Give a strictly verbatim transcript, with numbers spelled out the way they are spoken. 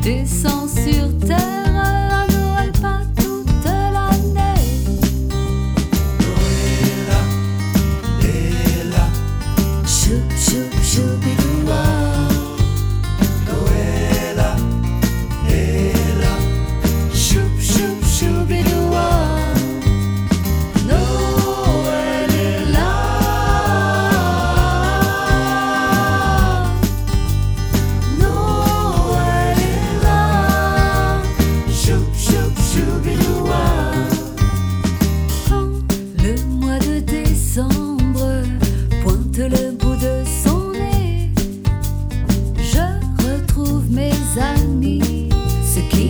descend sur terre à Noël, pas toute l'année. Noëlla, Ella, Choup, choup, choubidoua. Noëlla, Ella, Choup, choup, choubidoua. Noël est là. Noël est là. choup choup choubidoua. Quand le mois de décembre pointe le bout de son nez, je retrouve mes amis, ceux qui